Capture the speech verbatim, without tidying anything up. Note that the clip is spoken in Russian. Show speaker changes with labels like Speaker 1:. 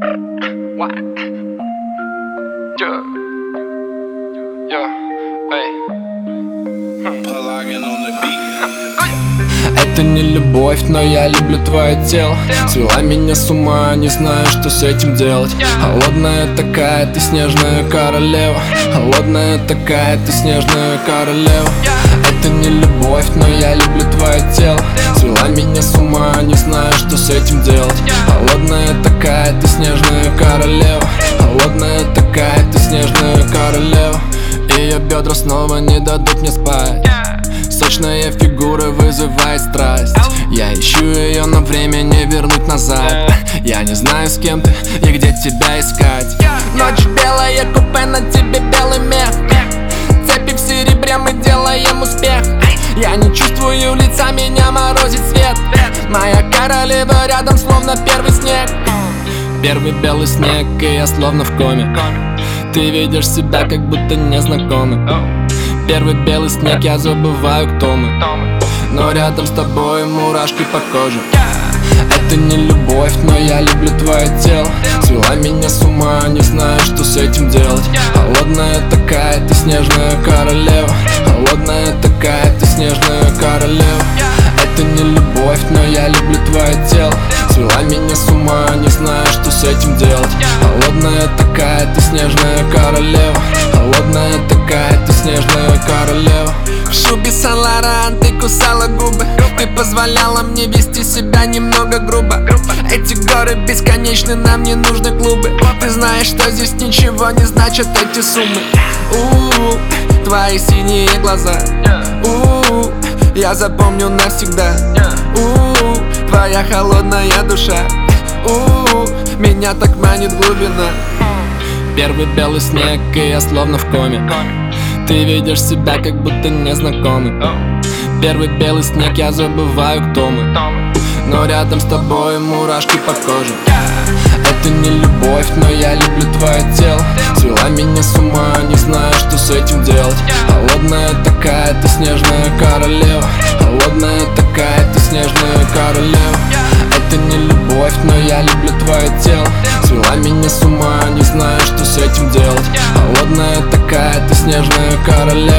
Speaker 1: What? Yeah. Yeah. Hey.
Speaker 2: Это не любовь, но я люблю твое тело. Свела меня с ума, не знаю, что с этим делать. Холодная такая, ты снежная королева. Холодная такая, ты снежная королева. Это не любовь, но я люблю твое тело. Свела меня с ума, не знаю, что с этим делать. Холодная такая, ты снежная королева. Холодная такая, ты снежная королева. Ее бедра снова не дадут мне спать. Сочная фигура вызывает страсть. Я ищу ее, но время не вернуть назад. Я не знаю, с кем ты и где тебя искать. Ночь белая, купе, на тебе белый мех. Цепи в серебре, мы делаем успех. Я не чувствую лица, меня морозит свет. Моя королева рядом, словно первый снег. Первый белый снег, и я словно в коме. Ты видишь себя, как будто незнакомый. Первый белый снег, я забываю, кто мы. Но рядом с тобой мурашки по коже. Это не любовь, но я люблю твое тело. Свела меня с ума, не знаю, что с этим делать. Холодная такая, ты снежная королева. Холодная такая, ты снежная королева. Это не любовь, но я люблю твое тело. Свела меня с ума, не знаю, что с этим делать. Холодная такая, ты снежная королева. Холодная такая, ты снежная королева. В шубе Сан-Лоран ты кусала губы. Ты позволяла мне вести себя немного грубо. Эти горы бесконечны, нам не нужны клубы. Ты знаешь, что здесь ничего не значат эти суммы. У-у-у, твои синие глаза. У-у-у, я запомню навсегда. У-у-у, твоя холодная душа. У-у-у, меня так манит глубина. Первый белый снег, и я словно в коме. Ты видишь себя, как будто незнакомый. Первый белый снег, я забываю, кто мы. Но рядом с тобой мурашки по коже. Это не любовь, но я люблю твое тело. Свела меня с ума, не знаю, что с этим делать. Холодная такая, ты снежная королева. Холодная такая, ты снежная королева. Это не любовь, но я люблю твое тело. Свела меня с ума, не знаю, что с этим делать. Холодная такая, ты снежная королева.